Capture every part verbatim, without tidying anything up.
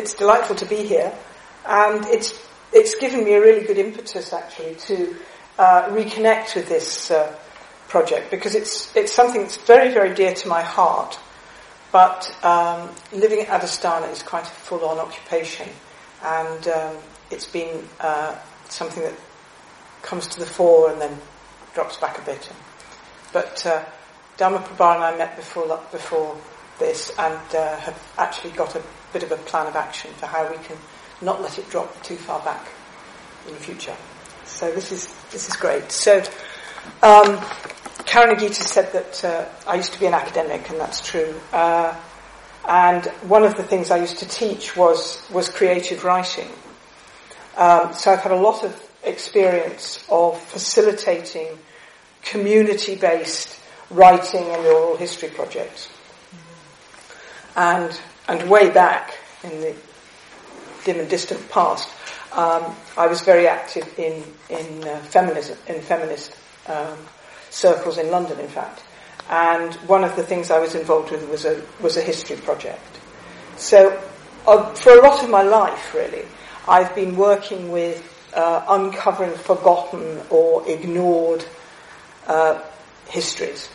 it's delightful to be here, and it's it's given me a really good impetus actually to uh, reconnect with this uh, project, because it's it's something that's very, very dear to my heart. But um, living at Adasthana is quite a full-on occupation, and um, it's been uh, something that comes to the fore and then drops back a bit. But uh, Dharma Prabha and I met before before this, and uh, have actually got a bit of a plan of action for how we can not let it drop too far back in the future. So this is this is great. So um, Karen Agita said that uh, I used to be an academic, and that's true. Uh, and one of the things I used to teach was was creative writing. Um, so I've had a lot of experience of facilitating community-based writing and oral history projects. And and way back in the dim and distant past, um, I was very active in in uh, feminism, in feminist um, circles in London, in fact. And one of the things I was involved with was a was a history project. So uh, for a lot of my life, really, I've been working with uh, uncovering forgotten or ignored uh, histories.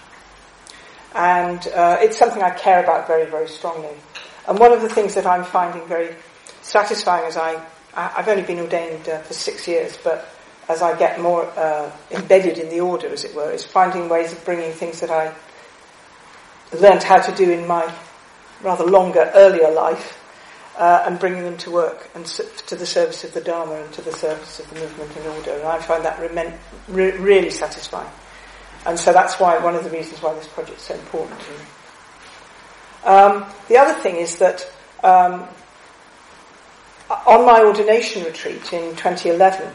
And uh, it's something I care about very, very strongly. And one of the things that I'm finding very satisfying as I, I've only been ordained uh, for six years, but as I get more uh, embedded in the order, as it were, is finding ways of bringing things that I learned how to do in my rather longer, earlier life, uh, and bringing them to work and to the service of the Dharma and to the service of the movement and order. And I find that re- re- really satisfying. And so that's why one of the reasons why this project is so important to me. Um, the other thing is that um, on my ordination retreat in twenty eleven,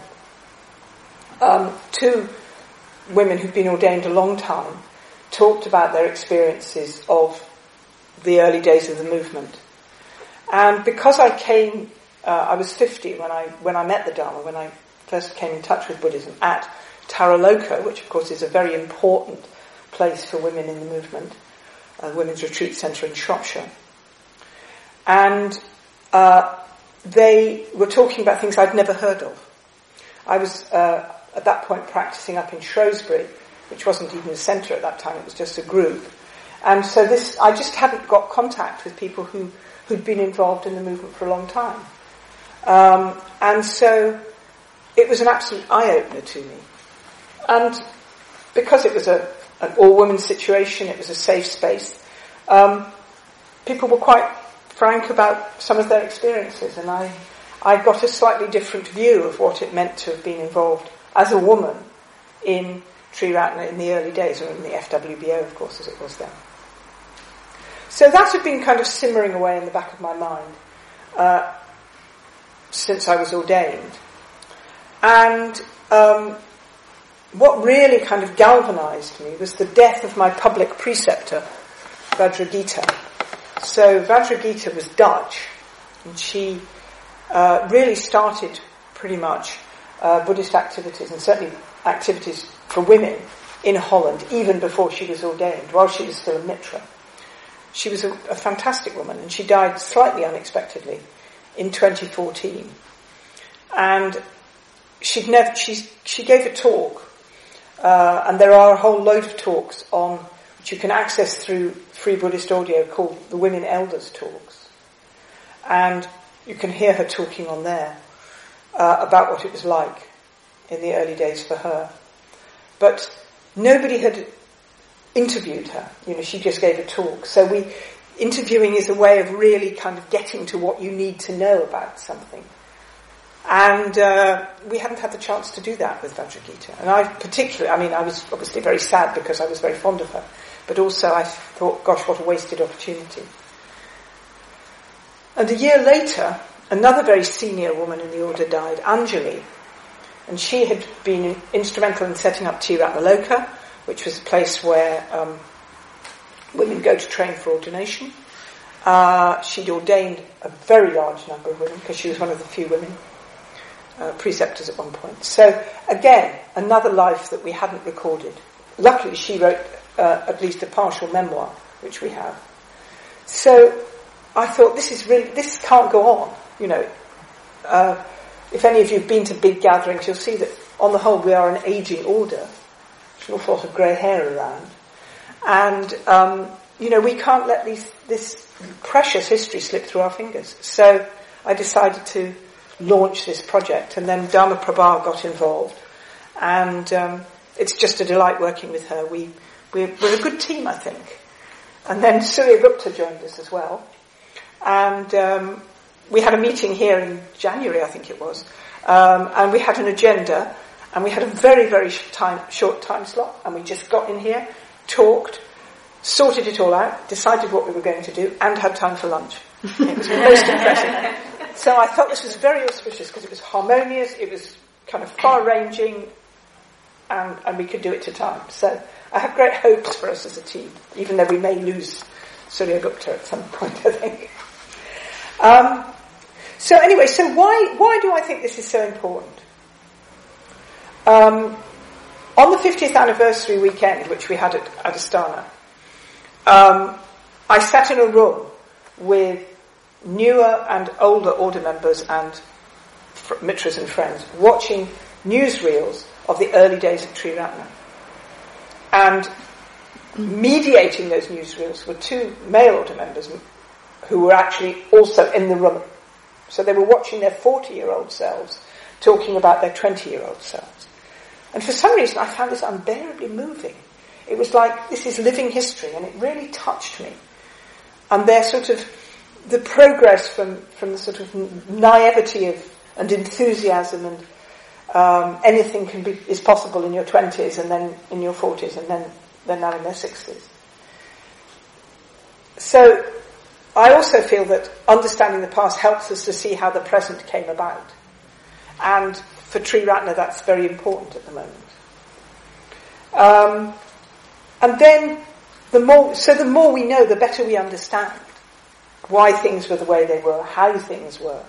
um, two women who've been ordained a long time talked about their experiences of the early days of the movement. And because I came, uh, I was fifty when I when I met the Dharma, when I first came in touch with Buddhism at Taraloka, which of course is a very important place for women in the movement, a women's retreat centre in Shropshire. And uh, they were talking about things I'd never heard of. I was uh, at that point practising up in Shrewsbury, which wasn't even a centre at that time, it was just a group. And so this, I just hadn't got contact with people who, who'd been involved in the movement for a long time. Um, and so it was an absolute eye-opener to me. And because it was a, an all-women situation, it was a safe space, um, people were quite frank about some of their experiences, and I, I got a slightly different view of what it meant to have been involved as a woman in Triratna in the early days, or in the F W B O, of course, as it was then. So that had been kind of simmering away in the back of my mind uh, since I was ordained. And um, what really kind of galvanised me was the death of my public preceptor, Vajragita. So Vajragita was Dutch, and she uh, really started pretty much uh, Buddhist activities, and certainly activities for women in Holland, even before she was ordained, while she was still a mitra. She was a, a fantastic woman, and she died slightly unexpectedly in twenty fourteen. And she'd never, she, she gave a talk, uh, and there are a whole load of talks on, which you can access through Free Buddhist Audio, called the Women Elders Talks. And you can hear her talking on there uh, about what it was like in the early days for her. But nobody had interviewed her. You know, she just gave a talk. So we, interviewing is a way of really kind of getting to what you need to know about something. And uh, we hadn't had the chance to do that with Vajragita. And I particularly, I mean, I was obviously very sad because I was very fond of her. But also I thought, gosh, what a wasted opportunity. And a year later, another very senior woman in the order died, Anjali. And she had been instrumental in setting up Tiratnaloka, which was a place where um, women go to train for ordination. Uh, she'd ordained a very large number of women, because she was one of the few women uh, preceptors at one point. So, again, another life that we hadn't recorded. Luckily, she wrote uh, at least a partial memoir, which we have. So, I thought, this is really, this can't go on, you know. Uh, if any of you have been to big gatherings, you'll see that on the whole we are an ageing order. There's an awful lot of grey hair around. And, um, you know, we can't let these, this precious history slip through our fingers. So I decided to launch this project, and then Dharma Prabha got involved. And um, it's just a delight working with her. We, we're, we're a good team, I think. And then Surya Gupta joined us as well. And um, we had a meeting here in January, I think it was. Um, and we had an agenda, and we had a very, very time, short time slot. And we just got in here, talked, sorted it all out, decided what we were going to do, and had time for lunch. It was most impressive. So I thought this was very auspicious because it was harmonious, it was kind of far-ranging, and, and we could do it to time. So I have great hopes for us as a team, even though we may lose Surya Gupta at some point, I think. Um, so anyway, so why why do I think this is so important? Um, on the fiftieth anniversary weekend, which we had at, at Astana, um, I sat in a room with newer and older order members and fr- mitras and friends watching newsreels of the early days of Triratna. And mediating those newsreels were two male order members who were actually also in the room. So they were watching their forty-year-old selves talking about their twenty-year-old selves. And for some reason I found this unbearably moving. It was like, this is living history, and it really touched me. And their sort of, the progress from, from the sort of naivety of, and enthusiasm and um, anything can be, is possible in your twenties and then in your forties and then they're now in their sixties. So, I also feel that understanding the past helps us to see how the present came about. And for Triratna, that's very important at the moment. Um, and then, the more, so the more we know, the better we understand why things were the way they were, how things were.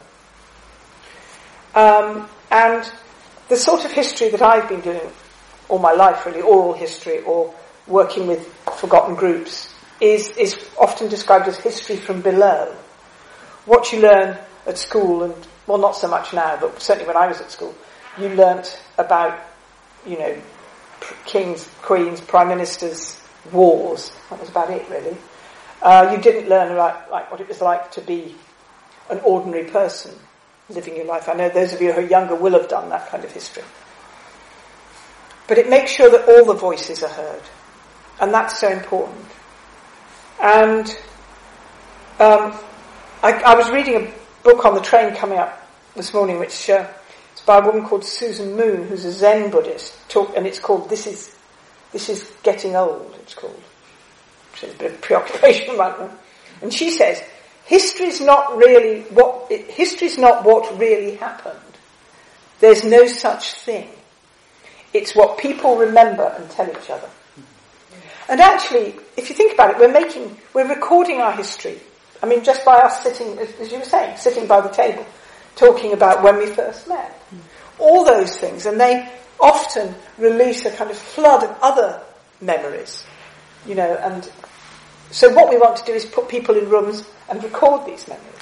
Um, and the sort of history that I've been doing all my life, really, oral history or working with forgotten groups, is, is often described as history from below. What you learn at school, and, well, not so much now, but certainly when I was at school, you learnt about, you know, kings, queens, prime ministers, wars. That was about it, really. Uh, you didn't learn about, like, what it was like to be an ordinary person living your life. I know those of you who are younger will have done that kind of history. But it makes sure that all the voices are heard. And that's so important. And um, I, I was reading a book on the train coming up this morning, which uh, is by a woman called Susan Moon, who's a Zen Buddhist, talk, and it's called This Is This Is Getting Old, it's called. Which is a bit of preoccupation about them. And she says, history's not really what, it, history's not what really happened. There's no such thing. It's what people remember and tell each other. And actually, if you think about it, we're making, we're recording our history. I mean, just by us sitting, as you were saying, sitting by the table, talking about when we first met. Mm. All those things, and they often release a kind of flood of other memories, you know, and so what we want to do is put people in rooms and record these memories.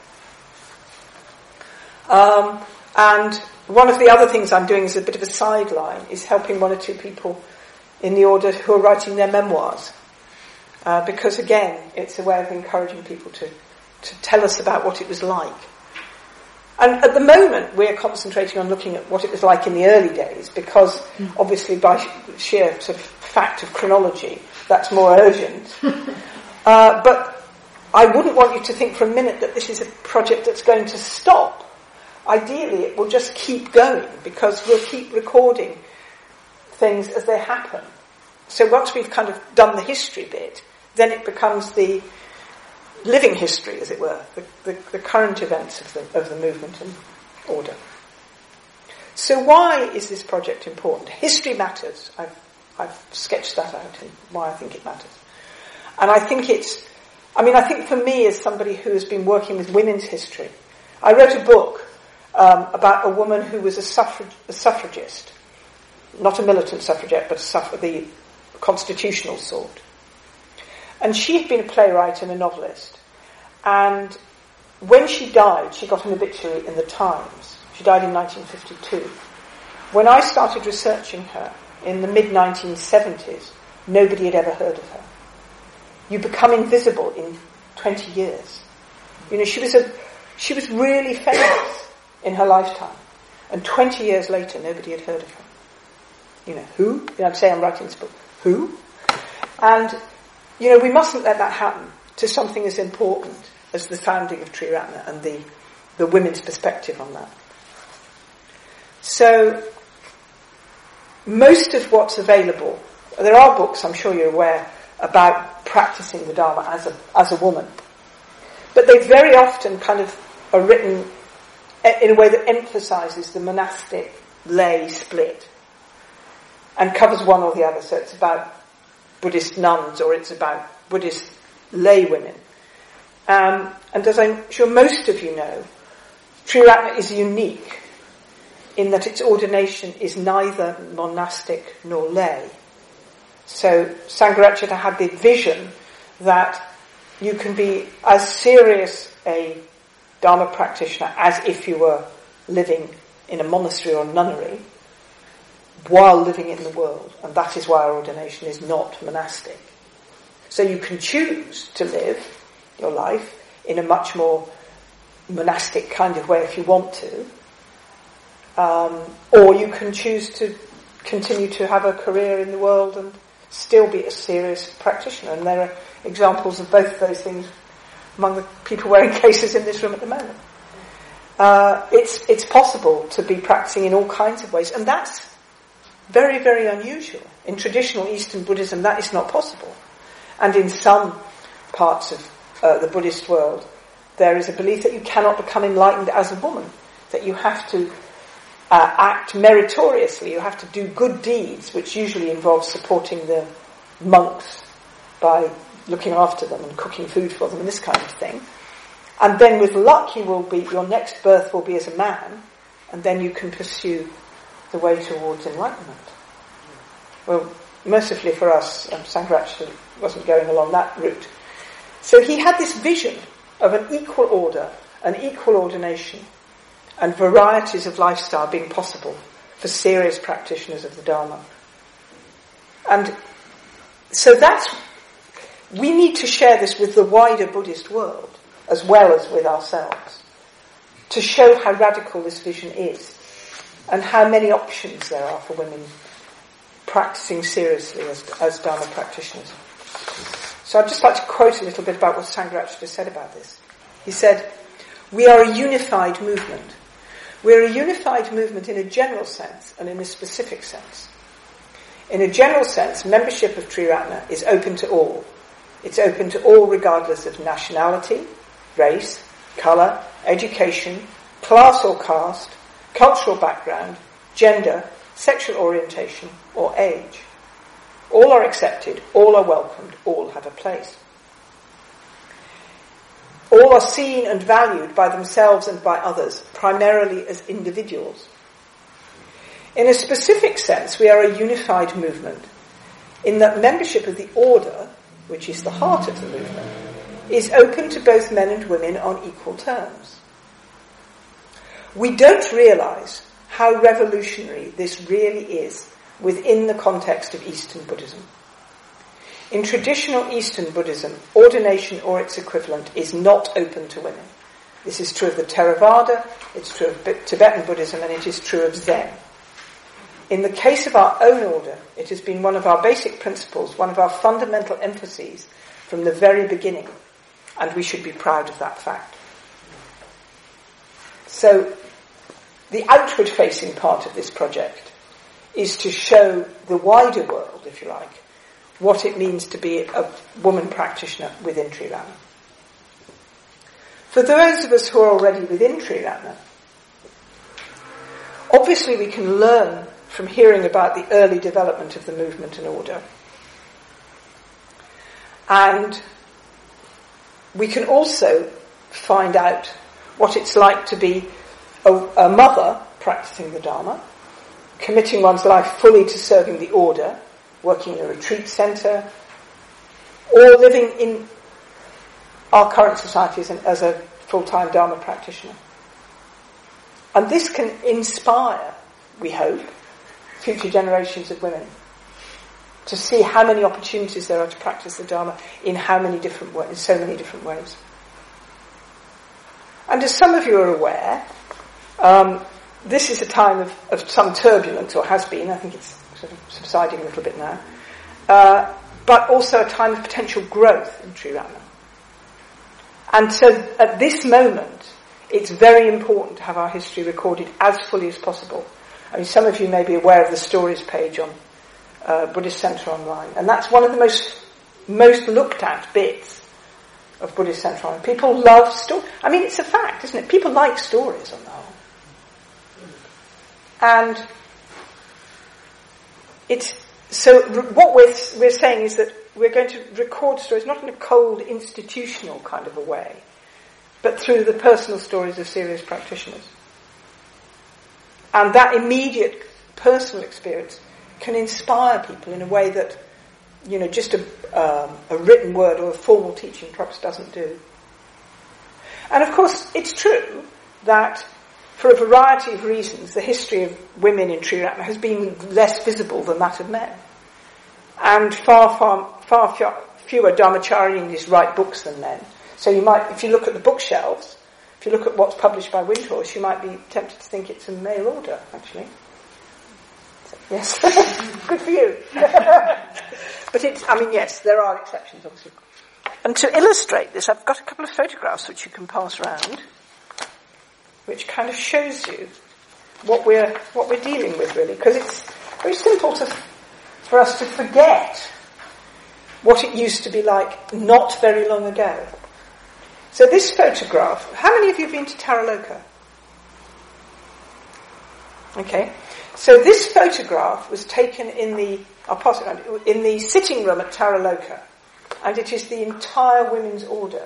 Um, and one of the other things I'm doing as a bit of a sideline is helping one or two people in the order who are writing their memoirs. Uh, because again, it's a way of encouraging people to, to tell us about what it was like. And at the moment, we're concentrating on looking at what it was like in the early days, because mm. obviously by sheer sort of fact of chronology, that's more urgent. uh, but I wouldn't want you to think for a minute that this is a project that's going to stop. Ideally, it will just keep going, because we'll keep recording things as they happen. So once we've kind of done the history bit, then it becomes the living history, as it were, the, the, the current events of the, of the movement and order. So why is this project important? History matters. I've, I've sketched that out and why I think it matters. And I think it's, I mean, I think for me as somebody who has been working with women's history, I wrote a book um, about a woman who was a, suffrag, a suffragist, not a militant suffragette, but a suffra- the constitutional sort. And she had been a playwright and a novelist. And when she died, she got an obituary in the Times. She died in nineteen fifty-two. When I started researching her in the mid nineteen seventies, nobody had ever heard of her. You become invisible in twenty years. You know, she was a, she was really famous in her lifetime. And twenty years later, nobody had heard of her. You know, who? You know, I'd say I'm writing this book. Who? And, you know, we mustn't let that happen to something as important as the founding of Triratna and the, the women's perspective on that. So, most of what's available, there are books, I'm sure you're aware, about practicing the Dharma as a, as a woman. But they very often kind of are written in a way that emphasizes the monastic lay split and covers one or the other. So it's about Buddhist nuns or it's about Buddhist lay women. Um, and as I'm sure most of you know, Triratna is unique in that its ordination is neither monastic nor lay. So Sangharakshita had the vision that you can be as serious a Dharma practitioner as if you were living in a monastery or a nunnery while living in the world. And that is why our ordination is not monastic. So you can choose to live your life in a much more monastic kind of way if you want to. Um, or you can choose to continue to have a career in the world and still be a serious practitioner. And there are examples of both of those things among the people wearing cases in this room at the moment. Uh, it's it's possible to be practicing in all kinds of ways, and that's very, very unusual. In traditional Eastern Buddhism, that is not possible. And in some parts of uh, the Buddhist world, there is a belief that you cannot become enlightened as a woman, that you have to uh, act meritoriously, you have to do good deeds, which usually involves supporting the monks by looking after them and cooking food for them and this kind of thing. And then with luck you will be, your next birth will be as a man, and then you can pursue the way towards enlightenment. Well, mercifully for us, um, Sangharakshita wasn't going along that route. So he had this vision of an equal order, an equal ordination, and varieties of lifestyle being possible for serious practitioners of the Dharma. And so that's, we need to share this with the wider Buddhist world, as well as with ourselves, to show how radical this vision is, and how many options there are for women practicing seriously as, as Dharma practitioners. So I'd just like to quote a little bit about what Sangharakshita said about this. He said, "We are a unified movement. We're a unified movement in a general sense and in a specific sense. In a general sense, membership of Triratna is open to all. It's open to all regardless of nationality, race, colour, education, class or caste, cultural background, gender, sexual orientation, or age. All are accepted, all are welcomed, all have a place. All are seen and valued by themselves and by others, primarily as individuals. In a specific sense, we are a unified movement, in that membership of the order, which is the heart of the movement, is open to both men and women on equal terms. We don't realise how revolutionary this really is within the context of Eastern Buddhism. In traditional Eastern Buddhism, ordination or its equivalent is not open to women. This is true of the Theravada, it's true of Tibetan Buddhism, and it is true of Zen. In the case of our own order, it has been one of our basic principles, one of our fundamental emphases from the very beginning, and we should be proud of that fact. So, the outward-facing part of this project is to show the wider world, if you like, what it means to be a woman practitioner within Triratna. For those of us who are already within Triratna, obviously we can learn from hearing about the early development of the movement and order. And we can also find out what it's like to be a, a mother practicing the Dharma, committing one's life fully to serving the order, working in a retreat centre, or living in our current society as, an, as a full-time Dharma practitioner. And this can inspire, we hope, future generations of women to see how many opportunities there are to practice the Dharma in how many different ways, in so many different ways. And as some of you are aware, um, this is a time of, of some turbulence, or has been. I think it's sort of subsiding a little bit now. Uh, but also a time of potential growth in Triratna. And so at this moment, it's very important to have our history recorded as fully as possible. I mean, some of you may be aware of the stories page on uh, Buddhist Centre Online, and that's one of the most most looked at bits of Buddhist Centre Online. People love stories. I mean, it's a fact, isn't it? People like stories on the whole. And it's so what we're we're saying is that we're going to record stories not in a cold institutional kind of a way, but through the personal stories of serious practitioners. And that immediate personal experience can inspire people in a way that, you know, just a, um, a written word or a formal teaching perhaps doesn't do. And of course, it's true that for a variety of reasons, the history of women in Triratna has been less visible than that of men. And far, far, far fewer Dharmacharinis write books than men. So you might, if you look at the bookshelves, if you look at what's published by Windhorse, you might be tempted to think it's a male order, actually. So, yes, good for you. But it's, I mean, yes, there are exceptions, obviously. And to illustrate this, I've got a couple of photographs which you can pass around, which kind of shows you what we're what we're dealing with, really, because it's very simple to for us to forget what it used to be like not very long ago. So this photograph, how many of you have been to Taraloka? Okay. So this photograph was taken in the, I'll pass it around, in the sitting room at Taraloka. And it is the entire women's order.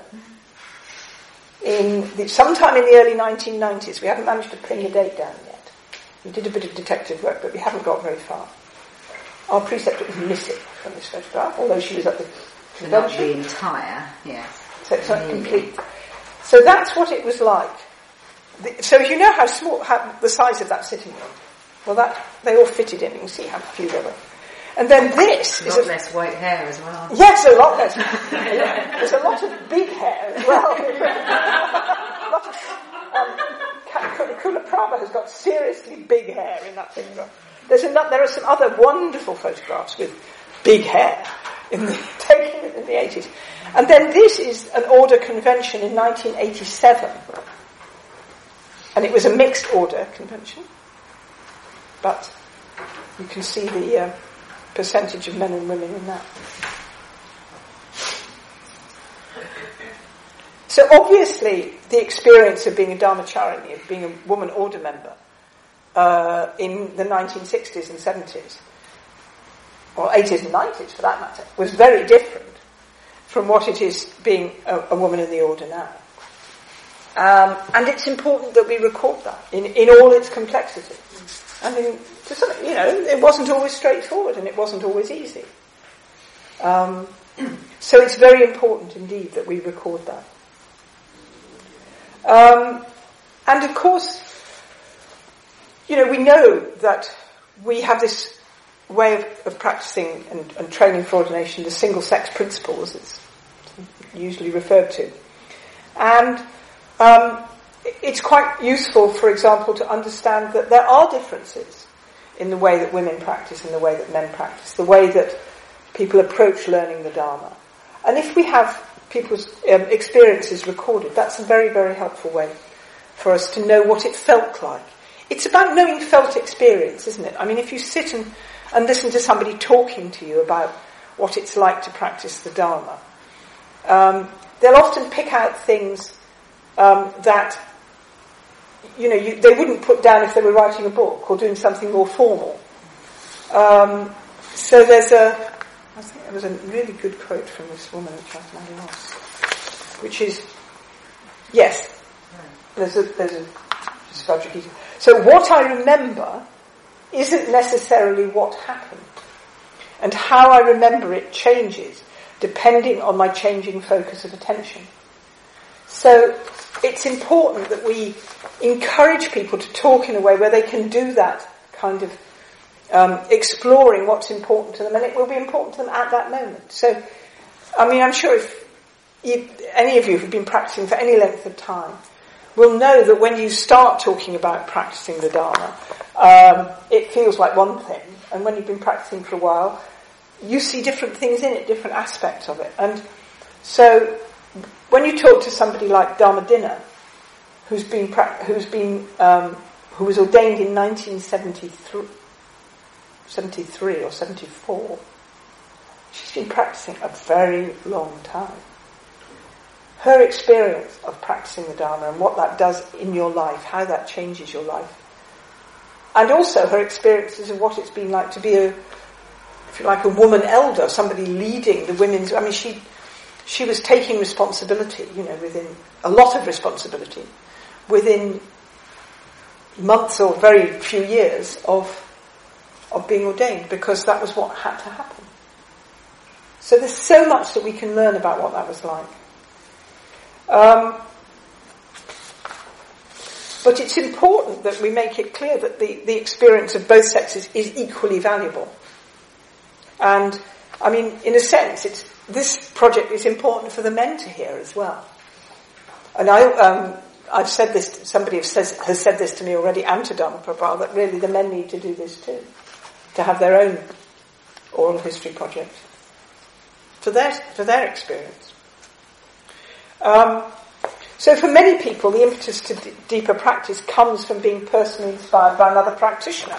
In the, sometime in the early nineteen nineties, we haven't managed to pin the date down yet. We did a bit of detective work, but we haven't got very far. Our preceptor was missing from this photograph, although she was at the convention. Not the entire, yes. So it's not complete. So that's what it was like. The, so you know how small, how, the size of that sitting room. Well, that they all fitted in. You can see how few there were. And then this a is lot a, less white hair as well. Yes, a lot less. Yeah, there's a lot of big hair as well. A lot of, um, Kulaprabha has got seriously big hair in that photograph. There's another, there are some other wonderful photographs with big hair in the, taken in the eighties. And then this is an order convention in nineteen eighty-seven. And it was a mixed order convention. But you can see the uh, percentage of men and women in that. So obviously the experience of being a Dharmacharini, of being a woman order member, uh, in the nineteen sixties and seventies, or eighties and nineties for that matter, was very different from what it is being a, a woman in the order now. Um, and it's important that we record that in, in all its complexity. I mean, to some, you know, it wasn't always straightforward and it wasn't always easy. Um, so it's very important indeed that we record that. Um, and of course, you know, we know that we have this way of, of practicing and, and training for ordination, the single-sex principle, as it's usually referred to. And um, it's quite useful, for example, to understand that there are differences in the way that women practice and the way that men practice, the way that people approach learning the Dharma. And if we have people's um, experiences recorded, that's a very, very helpful way for us to know what it felt like. It's about knowing felt experience, isn't it? I mean, if you sit and, and listen to somebody talking to you about what it's like to practice the Dharma, um, they'll often pick out things um, that, you know, you, they wouldn't put down if they were writing a book or doing something more formal. Um, so there's a, I think there was a really good quote from this woman, which I've now lost, which is, yes, there's a, there's a, so what I remember isn't necessarily what happened, and how I remember it changes depending on my changing focus of attention. So it's important that we encourage people to talk in a way where they can do that kind of um, exploring what's important to them, and it will be important to them at that moment. So, I mean, I'm sure if you, any of you who've been practicing for any length of time will know that when you start talking about practicing the Dharma, um, it feels like one thing, and when you've been practicing for a while, you see different things in it, different aspects of it. And so, when you talk to somebody like Dharmadinna, who's been who's been um, who was ordained in nineteen seventy-three, seventy-three or seventy-four, she's been practicing a very long time. Her experience of practicing the Dharma and what that does in your life, how that changes your life, and also her experiences of what it's been like to be a, if you like, a woman elder, somebody leading the women's. I mean, she she was taking responsibility, you know, within a lot of responsibility, within months or very few years of of being ordained, because that was what had to happen. So there's so much that we can learn about what that was like. Um, but it's important that we make it clear that the, the experience of both sexes is equally valuable. And, I mean, in a sense, it's, this project is important for the men to hear as well. And I, um, I've said this, somebody has, says, has said this to me already, and to Dharma Prabhupada, that really the men need to do this too, to have their own oral history project for their, for their experience. Um, so for many people, the impetus to d- deeper practice comes from being personally inspired by another practitioner.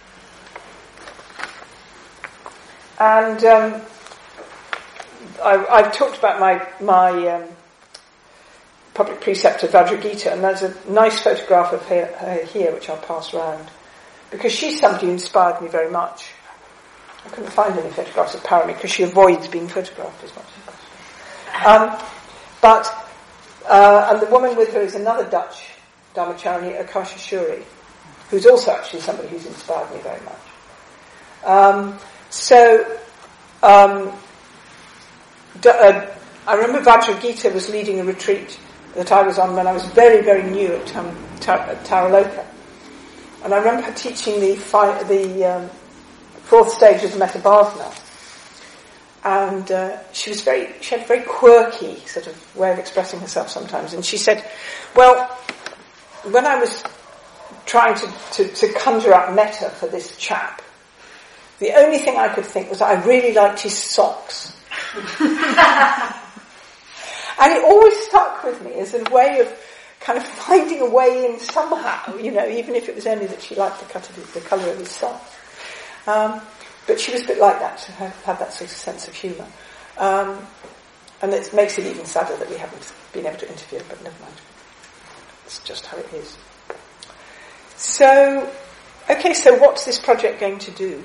And um, I, I've talked about my my um, public preceptor Vajragita, and there's a nice photograph of her, her here, which I'll pass around, because she's somebody who inspired me very much. I couldn't find any photographs of Parami because she avoids being photographed as much as possible. Um, but, uh, and the woman with her is another Dutch Dharmacharani, Akasha Shuri, who's also actually somebody who's inspired me very much. Um, so, um, d- uh, I remember Vajragita was leading a retreat that I was on when I was very, very new at, um, Tar- at Taraloka. And I remember her teaching the, fi- the um, fourth stage of the Metabhavana. And uh, she was very, she had a very quirky sort of way of expressing herself sometimes. And she said, well, when I was trying to, to, to conjure up metta for this chap, the only thing I could think was I really liked his socks. And it always stuck with me as a way of kind of finding a way in somehow, you know, even if it was only that she liked the, cut of his, the colour of his socks. Um, but she was a bit like that, to have, have that sort of sense of humour. Um, and it makes it even sadder that we haven't been able to interview her, but never mind. It's just how it is. So, okay, so what's this project going to do?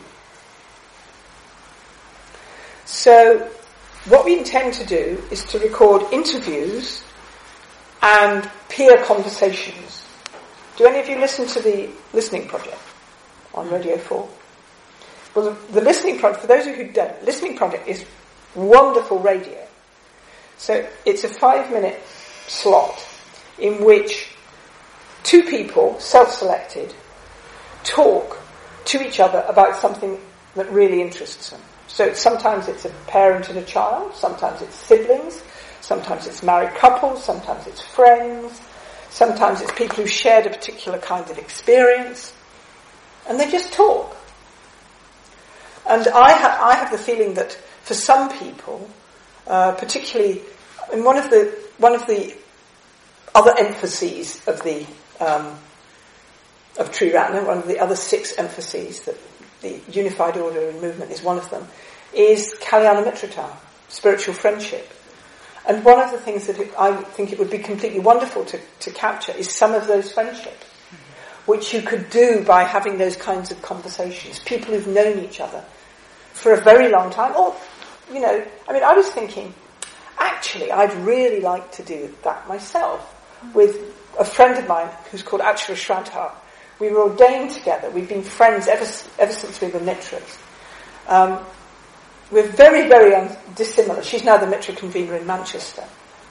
So, what we intend to do is to record interviews and peer conversations. Do any of you listen to the Listening Project on Radio four? Well, the, the Listening Project, for those of you who don't, Listening Project is wonderful radio. So it's a five-minute slot in which two people, self-selected, talk to each other about something that really interests them. So sometimes it's a parent and a child, sometimes it's siblings, sometimes it's married couples, sometimes it's friends, sometimes it's people who shared a particular kind of experience, and they just talk. And I, ha- I have the feeling that for some people, uh, particularly, and one of the one of the other emphases of the um, of Triratna, one of the other six emphases that the Unified Order and Movement is one of them, is Kalyana Mitrata, spiritual friendship. And one of the things that it, I think it would be completely wonderful to, to capture is some of those friendships, which you could do by having those kinds of conversations. People who've known each other for a very long time. Or, you know, I mean, I was thinking, actually, I'd really like to do that myself with a friend of mine who's called Achara Shraddha. We were ordained together. We've been friends ever ever since we were mitras. Um, we're very, very un- dissimilar. She's now the mitra convener in Manchester.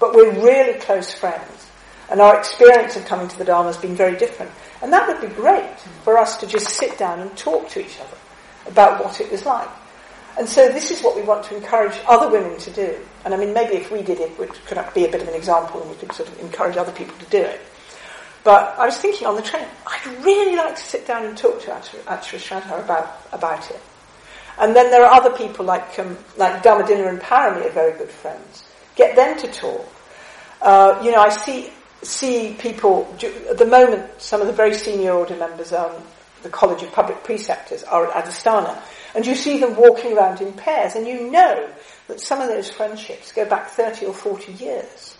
but we're really close friends. And our experience of coming to the Dharma has been very different. And that would be great for us to just sit down and talk to each other about what it was like. And so this is what we want to encourage other women to do. And I mean, maybe if we did it, it could be a bit of an example and we could sort of encourage other people to do it. But I was thinking on the train, I'd really like to sit down and talk to Achara Shraddha about, about it. And then there are other people like um, like Dhammadinna and Parami are very good friends. Get them to talk. Uh, you know, I see see people, at the moment, some of the very senior order members on the College of Public Preceptors are at Adhisthana. And you see them walking around in pairs, and you know that some of those friendships go back thirty or forty years.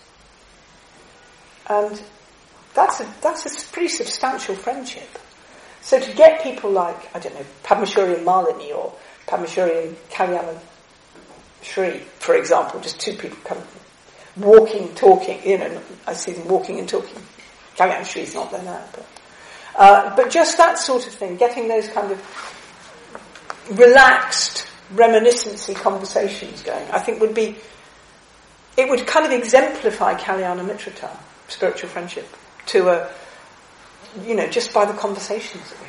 And that's a, that's a pretty substantial friendship. So to get people like, I don't know, Padmashuri and Malini, or Padmashuri and Kalyana Shri, for example, just two people come walking, talking, you know, I see them walking and talking. Kalyana Shri's not there now, but, uh, but just that sort of thing, getting those kind of relaxed, reminiscency conversations going, I think would be, it would kind of exemplify Kalyana Mitrata, spiritual friendship, to a, you know, just by the conversations that we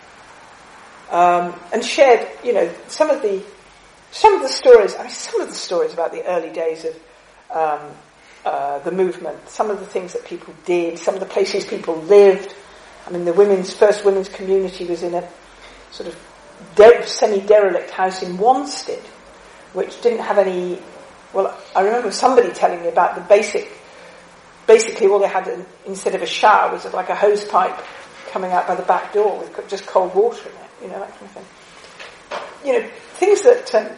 have. Um, and shared, you know, some of the, some of the stories, I mean, some of the stories about the early days of um, uh, the movement, some of the things that people did, some of the places people lived. I mean, the women's, first women's community was in a sort of de- semi-derelict house in Wanstead, which didn't have any, well, I remember somebody telling me about the basic, basically all they had in, instead of a shower was like a hose pipe coming out by the back door with just cold water in it, you know, that kind of thing. You know, things that um,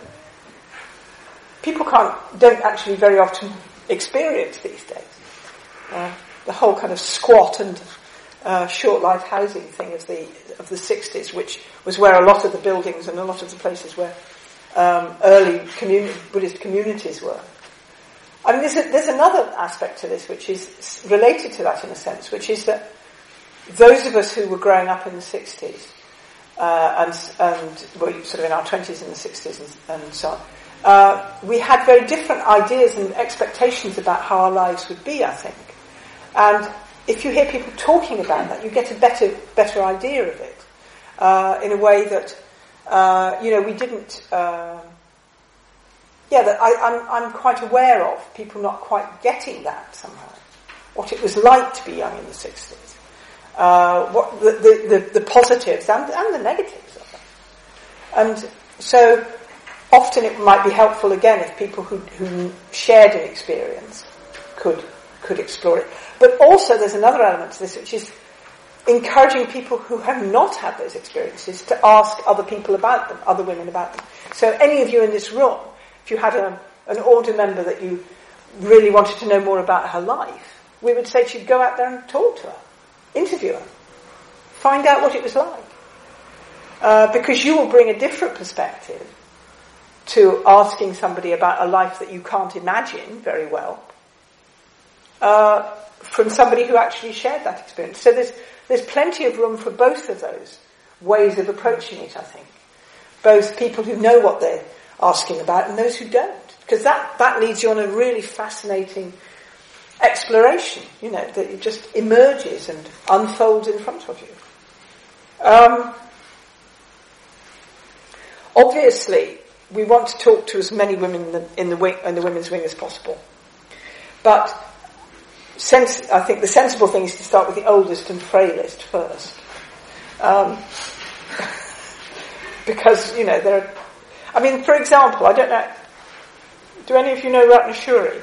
people can't, don't actually very often experience these days. Uh, the whole kind of squat and uh, short life housing thing of the of the sixties, which was where a lot of the buildings and a lot of the places where um, early communi- Buddhist communities were. I mean, there's, a, there's another aspect to this which is related to that in a sense, which is that those of us who were growing up in the sixties uh, and and were sort of in our twenties in the sixties and, and so on, uh, we had very different ideas and expectations about how our lives would be, I think. And if you hear people talking about that, you get a better better idea of it uh, in a way that uh, you know we didn't. Uh, yeah, that I, I'm I'm quite aware of people not quite getting that somehow. What it was like to be young in the sixties, uh, what the, the, the, the positives and and the negatives of it, and so often it might be helpful again if people who who shared an experience could could explore it. But also there's another element to this, which is encouraging people who have not had those experiences to ask other people about them, other women about them. So any of you in this room, if you had a, an order member that you really wanted to know more about her life, we would say to you, go out there and talk to her, interview her, find out what it was like. Uh, because you will bring a different perspective to asking somebody about a life that you can't imagine very well, uh, from somebody who actually shared that experience. So there's there's plenty of room for both of those ways of approaching it, I think. Both people who know what they're asking about and those who don't. Because that, that leads you on a really fascinating exploration, you know, that it just emerges and unfolds in front of you. Um, obviously, we want to talk to as many women in the, in the, wing, in the women's wing as possible. But Sense, I think the sensible thing is to start with the oldest and frailest first. Um, because, you know, there are... I mean, for example, I don't know... Do any of you know Ratnashuri?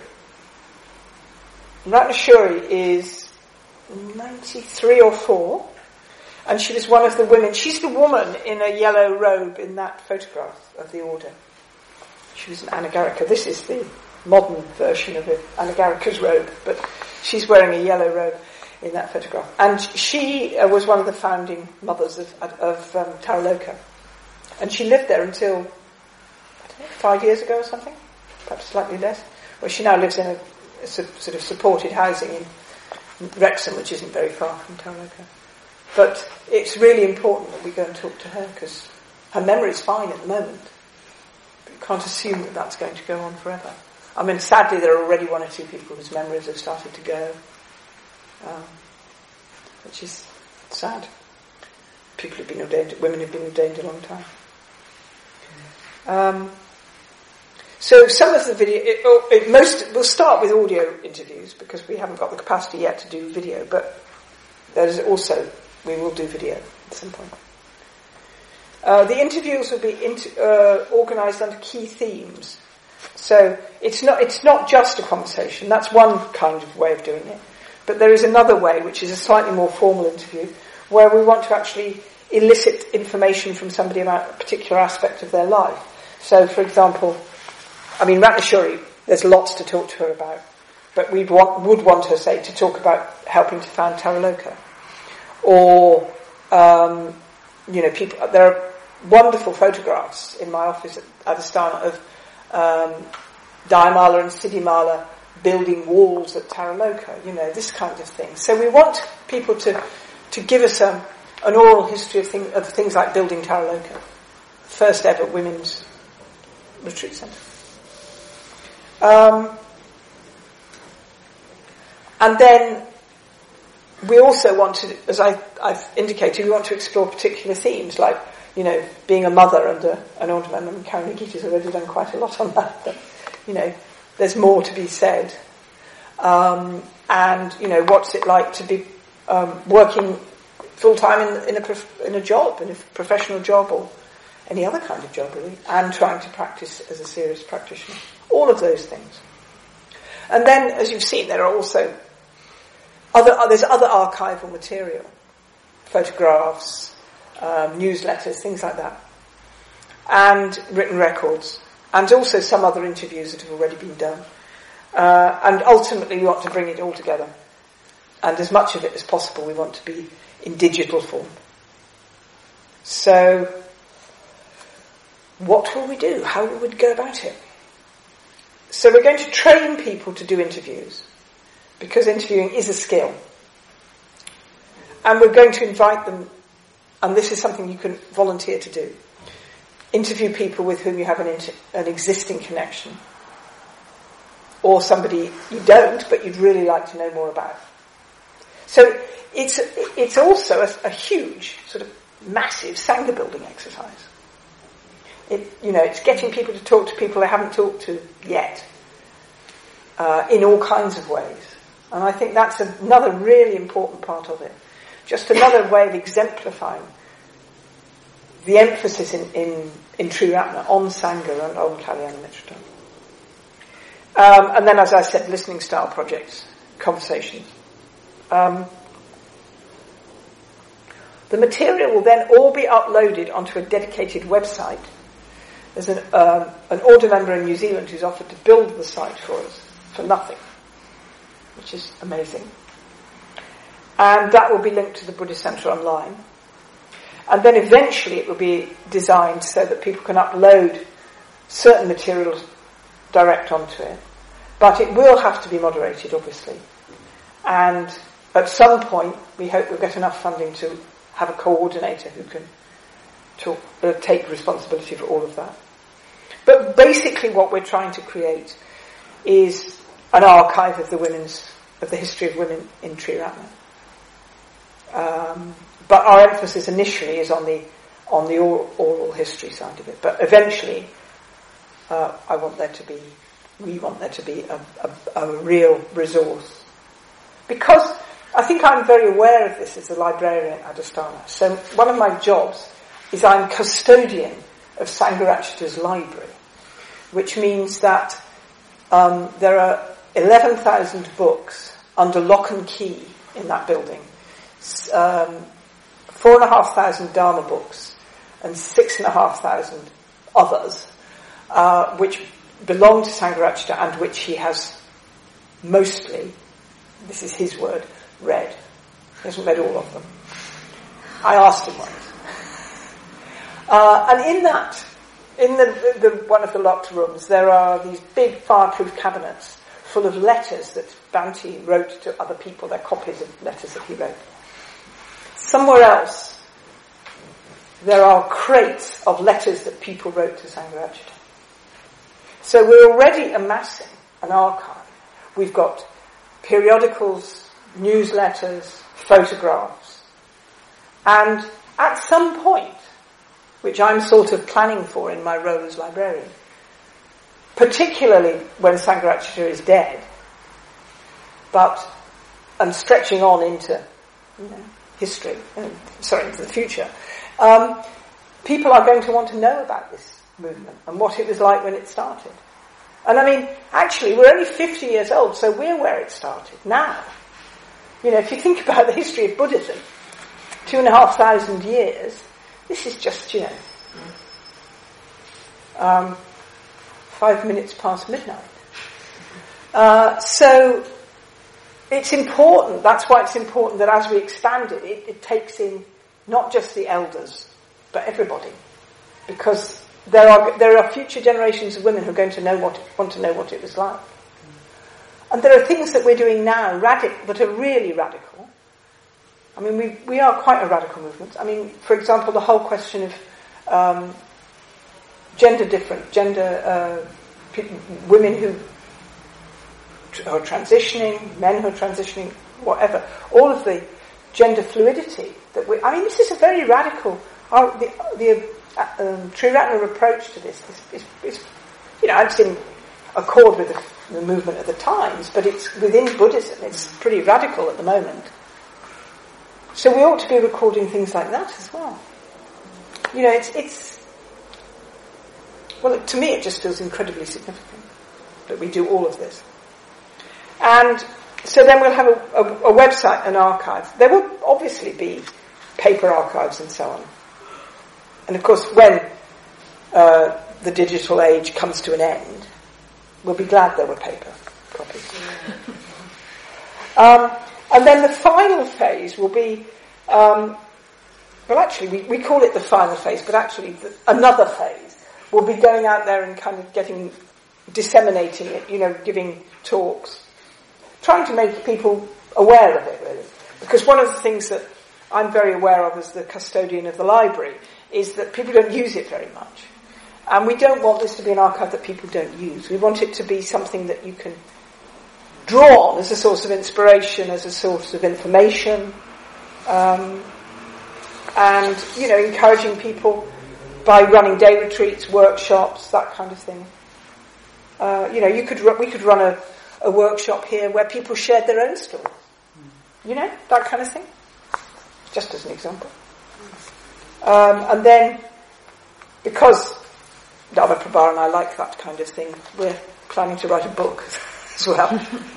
Ratnashuri is ninety-three or four, and she was one of the women... She's the woman in a yellow robe in that photograph of the order. She was an Anagarika. This is the modern version of an Anagarika's robe, but she's wearing a yellow robe in that photograph. And she uh, was one of the founding mothers of, of um, Taraloka. And she lived there until, I don't know, five years ago or something, perhaps slightly less, where she now lives in a, a sort of supported housing in Wrexham, which isn't very far from Taraloka. But it's really important that we go and talk to her, because her memory's fine at the moment. But you can't assume that that's going to go on forever. I mean, sadly, there are already one or two people whose memories have started to go, um, which is sad. People have been ordained, women have been ordained a long time. Um, so some of the video, it, it most, we'll start with audio interviews because we haven't got the capacity yet to do video, but there's also, we will do video at some point. Uh, the interviews will be inter, uh, organised under key themes. So it's not it's not just a conversation. That's one kind of way of doing it. But there is another way, which is a slightly more formal interview, where we want to actually elicit information from somebody about a particular aspect of their life. So, for example, I mean, Ratnashuri, there's lots to talk to her about, but we want, would want her, say, to talk about helping to found Taraloka. Or, um, you know, people. There are wonderful photographs in my office at Adhisthana of um, Dayamala and Siddhimala building walls at Taraloka, you know, this kind of thing. So we want people to, to give us a, an oral history of, thing, of things like building Taraloka, first ever women's retreat centre. Um, and then we also want to, as I, I've indicated, we want to explore particular themes like, you know, being a mother and a, an ornament. I mean, Karen Gita's already done quite a lot on that, but, you know, there's more to be said. Um, and, you know, what's it like to be um, working full-time in, in, a prof- in a job, in a professional job or any other kind of job, really, and trying to practice as a serious practitioner. All of those things. And then, as you've seen, there are also other, there's other archival material, photographs, um, newsletters, things like that, and written records, and also some other interviews that have already been done. Uh, and ultimately we want to bring it all together. And as much of it as possible we want to be in digital form. So, what will we do? How will we go about it? So we're going to train people to do interviews, because interviewing is a skill. And we're going to invite them, and this is something you can volunteer to do. Interview people with whom you have an, inter- an existing connection, or somebody you don't, but you'd really like to know more about. So it's it's also a, a huge, sort of massive Sangha building exercise. It, you know, it's getting people to talk to people they haven't talked to yet, uh, in all kinds of ways. And I think that's another really important part of it. Just another way of exemplifying the emphasis in, in, in Triratna on Sangha and on Kalyana Mitra. Um, and then, as I said, listening style projects, conversations. Um, the material will then all be uploaded onto a dedicated website. There's an, um, an order member in New Zealand who's offered to build the site for us for nothing, which is amazing. And that will be linked to the Buddhist Centre online. And then eventually it will be designed so that people can upload certain materials direct onto it. But it will have to be moderated, obviously. And at some point, we hope we'll get enough funding to have a coordinator who can talk, uh, take responsibility for all of that. But basically what we're trying to create is an archive of the women's, of the history of women in Triratna. Um, but our emphasis initially is on the on the oral, oral history side of it. But eventually, uh, I want there to be, we want there to be a, a, a real resource. Because I think I'm very aware of this as a librarian at Adhisthana. So one of my jobs is I'm custodian of Sangharakshita's library, which means that um, there are eleven thousand books under lock and key in that building. Um, four and a half thousand Dharma books and six and a half thousand others, uh, which belong to Sangharakshita and which he has mostly, this is his word, read. He hasn't read all of them. I asked him once. Uh, and in that, in the, the, the one of the locked rooms, there are these big fireproof cabinets full of letters that Bhante wrote to other people. They're copies of letters that he wrote. Somewhere else, there are crates of letters that people wrote to Sangharakshita. So we're already amassing an archive. We've got periodicals, newsletters, photographs. And at some point, which I'm sort of planning for in my role as librarian, particularly when Sangharakshita is dead, but and stretching on into you know, history, uh, sorry, into the future, um, people are going to want to know about this movement and what it was like when it started. And I mean, actually, we're only fifty years old, so we're where it started now. You know, if you think about the history of Buddhism, two and a half thousand years, this is just, you know, um, five minutes past midnight. Uh, so it's important, that's why it's important that as we expand it, it, it takes in not just the elders, but everybody. Because there are there are future generations of women who are going to know what want to know what it was like. And there are things that we're doing now radic- that are really radical. I mean, we we are quite a radical movement. I mean, for example, the whole question of um, gender different, gender uh, pe- women who tr- are transitioning, men who are transitioning, whatever. All of the gender fluidity that we. I mean, this is a very radical. Our, the the uh, um, Triratna approach to this is, is, is you know, it's in accord with the, the movement of the times, but it's within Buddhism. It's pretty radical at the moment. So we ought to be recording things like that as well. You know, it's, it's well, to me it just feels incredibly significant that we do all of this. And so then we'll have a, a, a website and archive. There will obviously be paper archives and so on. And of course, when uh, the digital age comes to an end, we'll be glad there were paper copies. um, And then the final phase will be, um, well actually we, we call it the final phase, but actually the, another phase will be going out there and kind of getting, disseminating it, you know, giving talks, trying to make people aware of it really. Because one of the things that I'm very aware of as the custodian of the library is that people don't use it very much. And we don't want this to be an archive that people don't use. We want it to be something that you can draw on as a source of inspiration, as a source of information, um, and, you know, encouraging people by running day retreats, workshops, that kind of thing. Uh, you know, you could we could run a, a workshop here where people shared their own stories. You know, that kind of thing. Just as an example. Um, and then, because Dharma Prabha and I like that kind of thing, we're planning to write a book as well.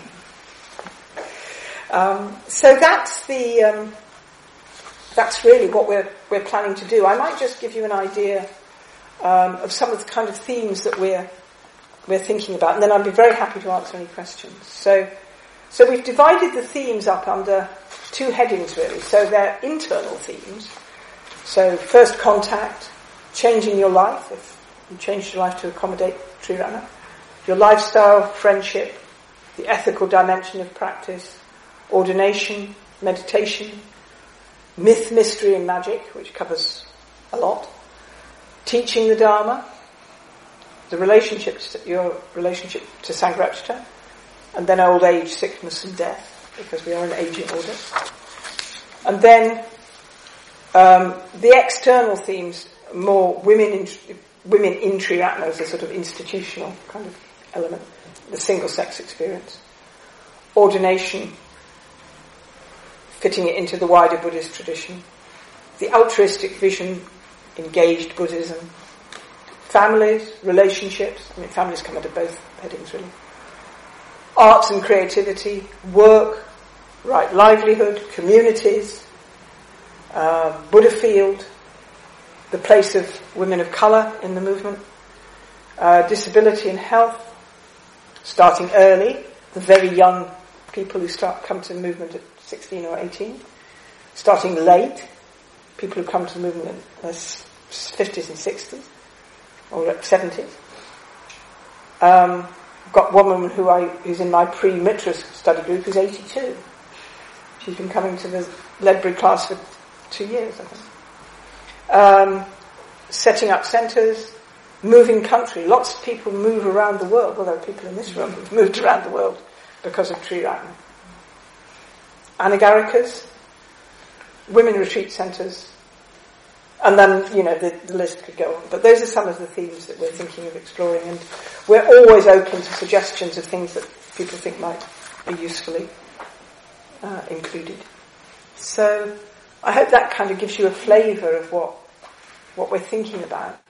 um, so that's the um, that's really what we're we're planning to do. I might just give you an idea um, of some of the kind of themes that we're we're thinking about, and then I'd be very happy to answer any questions. So, so we've divided the themes up under two headings really. So they're internal themes. So first contact, changing your life, if you changed your life to accommodate Triratna, your lifestyle, friendship, the ethical dimension of practice, ordination, meditation, myth, mystery and magic, which covers a lot, teaching the Dharma, the relationship to, your relationship to Sangharakshita, and then old age, sickness and death, because we are an aging order. And then um, the external themes, more women in, women in Triratna as a sort of institutional kind of element, the single-sex experience, ordination, fitting it into the wider Buddhist tradition, the altruistic vision, engaged Buddhism, families, relationships, I mean families come under both headings really, arts and creativity, work, right livelihood, communities, uh, Buddha field, the place of women of colour in the movement, uh, disability and health, starting early, the very young people who start come to the movement at sixteen or eighteen, starting late, people who come to the movement in their fifties and sixties, or seventies. Um, got one woman who I, who's in my pre-Mitra study group who's eighty-two. She's been coming to the Ledbury class for two years, I think. Um, setting up centres, moving country. Lots of people move around the world. Well, there are people in this room who've moved around the world because of Tree Rattan. Anagarikas, women retreat centres, and then, you know, the, the list could go on. But those are some of the themes that we're thinking of exploring, and we're always open to suggestions of things that people think might be usefully uh, included. So I hope that kind of gives you a flavour of what what we're thinking about.